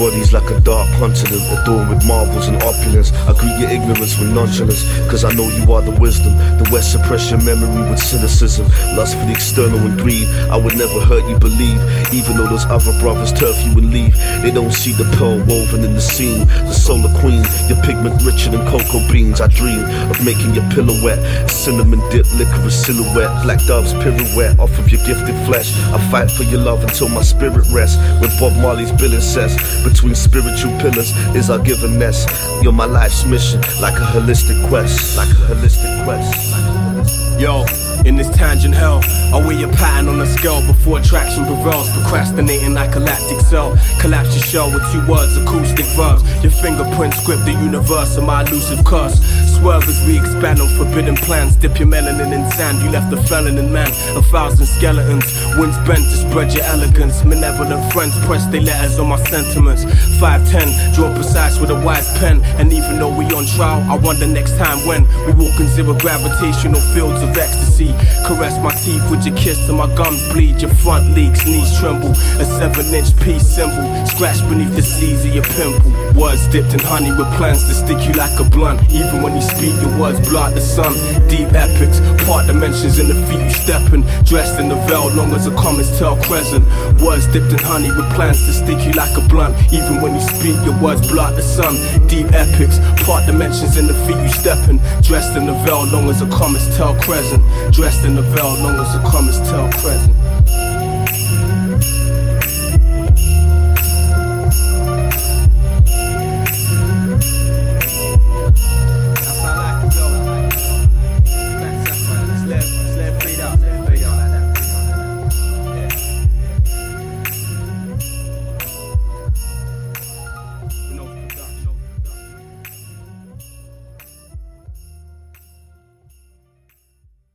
bodies like a dark continent, adorned with marvels and opulence. I greet your ignorance with nonchalance, cause I know you are the wisdom. The West suppress your memory with cynicism, lust for the external and greed. I would never hurt you, believe, even though those other brothers turf you and leave. They don't see the pearl woven in the seam, the solar queen, your pigment richer than cocoa beans. I dream of making your pillow wet, cinnamon dip, licorice silhouette, black doves pirouette off of your gifted flesh. I fight for your love until my spirit rests, with Bob Marley's billing says, between spiritual pillars is our given nest. You're my life's mission, like a holistic quest, like a holistic quest. Yo, in this tangent hell, I weigh your pattern on a scale before attraction prevails. Procrastinating like a lactic cell. Collapse your shell with 2 words, acoustic verbs. Your fingerprint script the universe of my elusive curse. Swerve as we expand on forbidden plans. Dip your melanin in sand, you left a felon in man. 1,000 skeletons, winds bent to spread your elegance. Malevolent friends press their letters on my sentiments. 5'10", drawn precise with a wise pen. And even though we on trial, I wonder next time when we walk in zero gravitational fields of ecstasy. Caress my teeth with your kiss till my gums bleed. Your front leaks, knees tremble. A 7-inch piece symbol scratched beneath the seas of your pimple. Words dipped in honey with plans to stick you like a blunt. Even when you speak, your words blot the sun. Deep epics, part dimensions in the feet you stepping. Dressed in the veil, long as a comet's tail crescent. Words dipped in honey with plans to stick you like a blunt. Even when you speak, your words blot the sun. Deep epics, part dimensions in the feet you stepping. Dressed in the veil, long as a comet's tail crescent. Dressed in the veil, long as a comet's tail